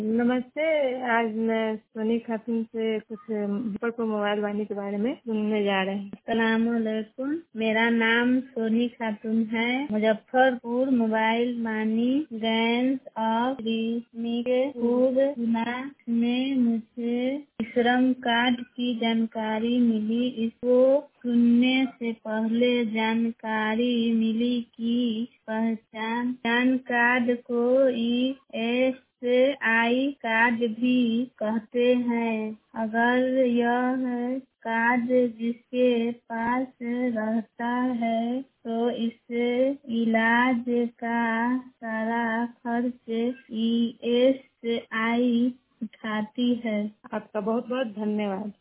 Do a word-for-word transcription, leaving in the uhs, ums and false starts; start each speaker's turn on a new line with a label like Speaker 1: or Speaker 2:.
Speaker 1: नमस्ते। आज मैं सोनी खातून से कुछ मुजफ्फरपुर मोबाइल वानी के बारे में सुनने जा रहे हैं। अस्सलामुअलैकुम। मेरा नाम सोनी खातून है। मुजफ्फरपुर मोबाइल वानी गैंस ऑफ रिमिकेपुर में मुझे श्रम कार्ड की जानकारी मिली। इसको सुनने से पहले जानकारी मिली कि पहचान पैन कार्ड को ई एस आई कार्ड भी कहते हैं। अगर यह कार्ड जिसके पास रहता है तो इससे इलाज का सारा खर्च ई एस आई उठाती है। आपका बहुत बहुत धन्यवाद।